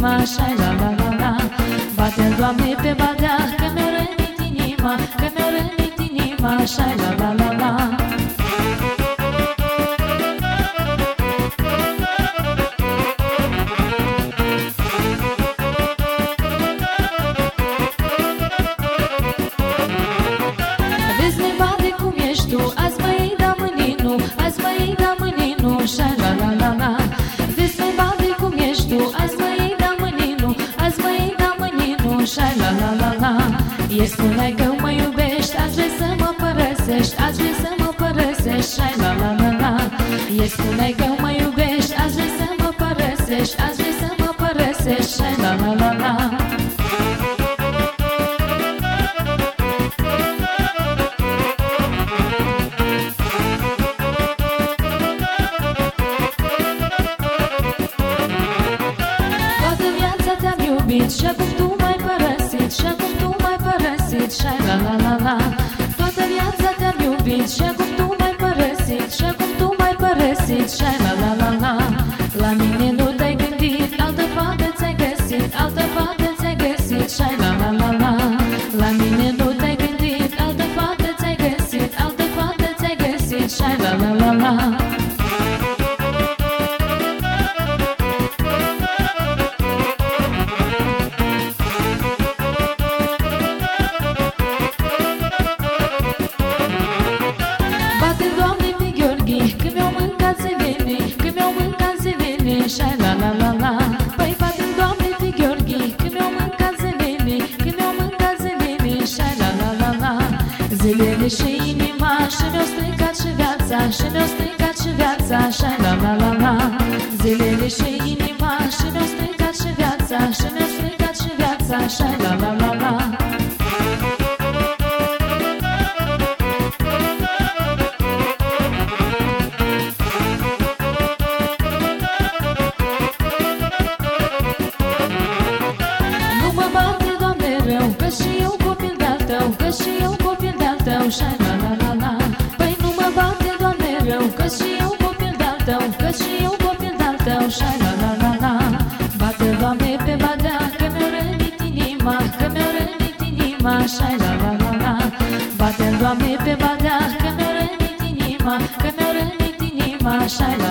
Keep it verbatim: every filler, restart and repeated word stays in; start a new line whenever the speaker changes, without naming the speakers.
inima, așa la la la la. Bate-l, Doamne, pe badea, că mi-a rănit inima, că mi-a rănit inima, așa la la la la. Vezi, nevade, cum ești tu, azi mă iei da mâninu, azi mă iei da mâninu, așa la la la la. Vezi, nevade, cum ești tu, azi mă iei da mâninu, azi mă iei da mâninu, așa la la la la. E spune că mă iubești, azi vrei să mă părăsești, azi vrei să mă părăsești, așa la la la la. E spune că mă iubești, azi vrei să mă părăsești, azi vrei să mă părăsești, așa la la la la. Și acum tu m-ai părăsit, și acum tu m-ai părăsit, și la la la la. Toată viața te-am iubit, și acum tu m-ai părăsit, și acum tu m-ai părăsit, și la la la la. La mine nu te-ai gândit, altă fată ți-ai găsit, altă fată ți-ai găsit, și la la la la. La mine nu te-ai gândit, altă fată ți-ai găsit, altă fată ți-ai găsit, și la la la la. Așa la la la la. Păi bate-mi, Doamne, pe Gheorghe, că mi-au mâncat zilele, că mi-au mâncat zilele, așa la la la la. Zilele și inima, și mi-au stricat și viața, și mi-au stricat și viața, așa la la la la. Zilele și inima, și mi-au stricat și viața, și mi-au stricat și viața, așa la la la la. Că și eu copil de-al tău, că și eu copil de-al tău, și la la la la. Păi nu mă bate, Doamne, rău, că și eu copil de-al tău, că și eu copil de-al tău, și la la la la. Bate, Doamne, pe badea, că mi-a rănit inima, că mi-a rănit inima, și la la la la. Bate, Doamne, pe badea, că mi-a rănit inima, că mi-a rănit inima, și la